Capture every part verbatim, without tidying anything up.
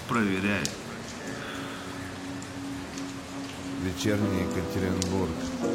Проверяй. Вечерний Екатеринбург.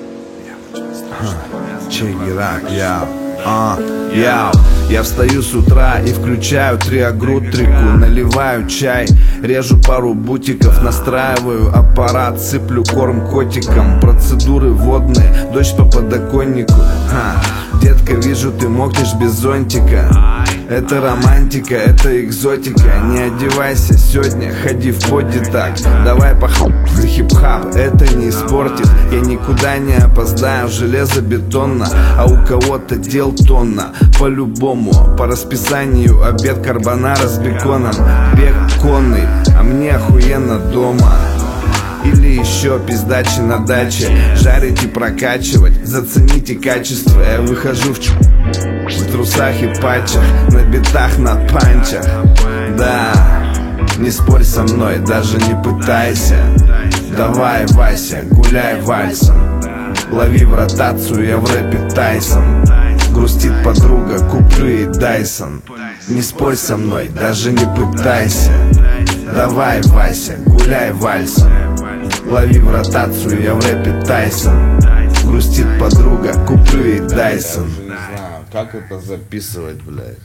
Check it out, я, а, я, я встаю с утра и включаю триагрутрику, наливаю чай, режу пару бутиков, настраиваю аппарат, сыплю корм котикам, процедуры водные, дождь по подоконнику. Ха, детка, вижу, ты мокнешь без зонтика. Это романтика, это экзотика. Не одевайся сегодня, ходи в поди так. Давай похуй за хип-хап, это не испортит. Я никуда не опоздаю, железобетонно. А у кого-то дел тонна. По-любому, по расписанию обед карбонара с беконом. Бег конный, а мне охуенно дома. Или еще пиздачи на даче. Жарить и прокачивать, зацените качество. Я выхожу в ч... в трусах и патчах, на битах, на панчах. Да, не спорь со мной, даже не пытайся. Давай, Вася, гуляй вальсом. Лови в ротацию, я в рэпе Тайсон. Грустит подруга, куплю ей Дайсон. Не спорь со мной, даже не пытайся. Давай, Вася, гуляй вальсом. Лови в ротацию, я в рэпе Тайсон. Грустит подруга, куплю ей Дайсон. Не знаю, как это записывать, блядь.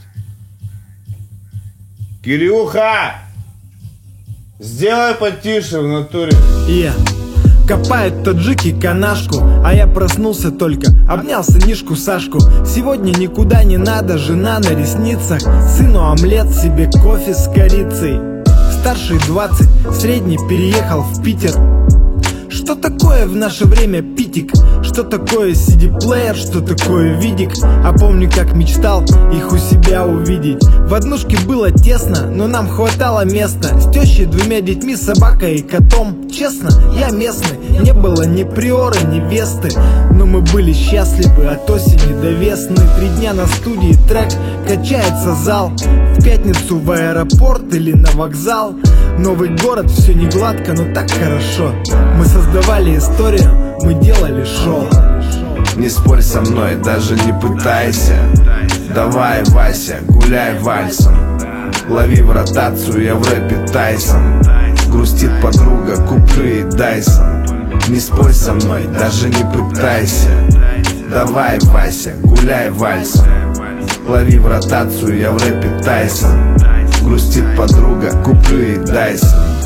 Кирюха! Сделай потише в натуре. Yeah. Копают таджики канашку, а я проснулся только, обнял сынишку Сашку. Сегодня никуда не надо, жена на ресницах. Сыну омлет, себе кофе с корицей. Старший двадцать, средний переехал в Питер. Что такое в наше время питик? Что такое си ди-плеер? Что такое видик? А помню, как мечтал их у себя увидеть. В однушке было тесно, но нам хватало места. С тещей, двумя детьми, собакой и котом. Честно, я местный, не было ни приоры, ни весты. Но мы были счастливы от осени до весны. Три дня на студии, трек, качается зал. В пятницу в аэропорт или на вокзал. Новый город, все не гладко, но так хорошо. Мы создавали историю, мы делали шоу. Не спорь со мной, даже не пытайся. Давай, Вася, гуляй вальсом. Лови в ротацию, я в рэпе Тайсон. Грустит подруга, куплю ей Дайсон. Не спорь со мной, даже не пытайся. Давай, Вася, гуляй вальсом. Лови в ротацию, я в рэпе Тайсон. Грустит подруга, куплю ей Дайсон.